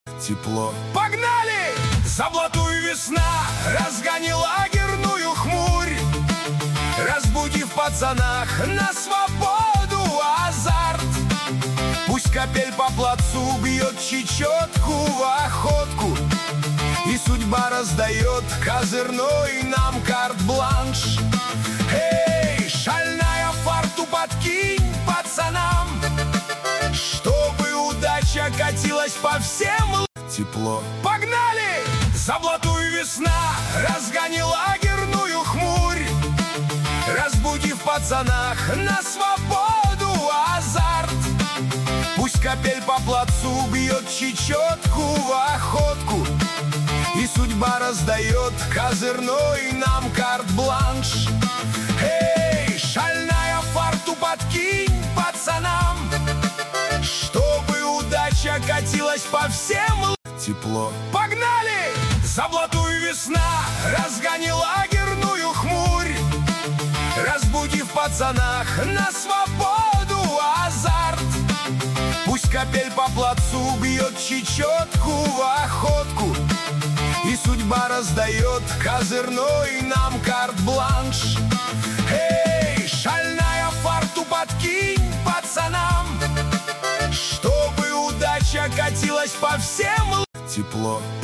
тепло. Погнали! Заблатую весна, разгони лагерную хмурь, разбудив в пацанах на свободу азарт. Пусть капель по плацу бьет чечетку в охотку, и судьба раздает козырной нам карт-бланш. Эй, шальная фарту подкинь пацанам, чтобы удача катилась по всем. Тепло. Погнали! Заблатую весна, разгони лагерную хмурь, разбудив в пацанах на свободу азарт. Пусть капель по плацу бьет чечетку в охотку, и судьба раздает козырной нам карт-бланш. Эй, шальная фарту подкинь пацанам, чтобы удача катилась по всем. Тепло. Погнали! Заблатую весна, разгони лагерную хмурь, разбудив в пацанах на свободу азарт. Пусть капель по плацу бьет чечетку в охотку, и судьба раздает козырной нам карт-бланш. Эй, шальная фарту подкинь пацанам, чтобы удача катилась по всем. Тепло.